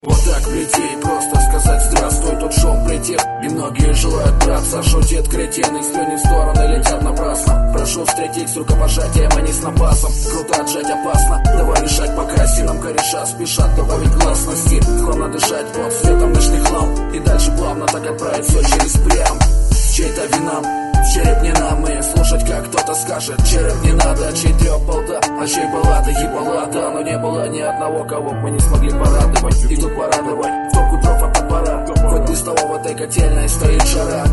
Вот так прийти и просто сказать здравствуй, тут шум притих, и многие желают драться. Шутит кретин, и слюни в стороны летят напрасно. Прошу встретить с рукопожатием, а не с напасом. Круто отжать опасно, давай решать, пока силам кореша спешат добавить гласности. Главное дышать под светом ночных ламп, и дальше плавно так отправить все через прям. Чей-то вина, в череп не нам, и слушать, как кто-то скажет: череп не надо, чей трёп балда, а чей баллада и баллада. Но не было ни одного, кого мы не смогли порадовать. И тут порадовать в топку дров от топора. Хоть без того в этой котельной стоит жара.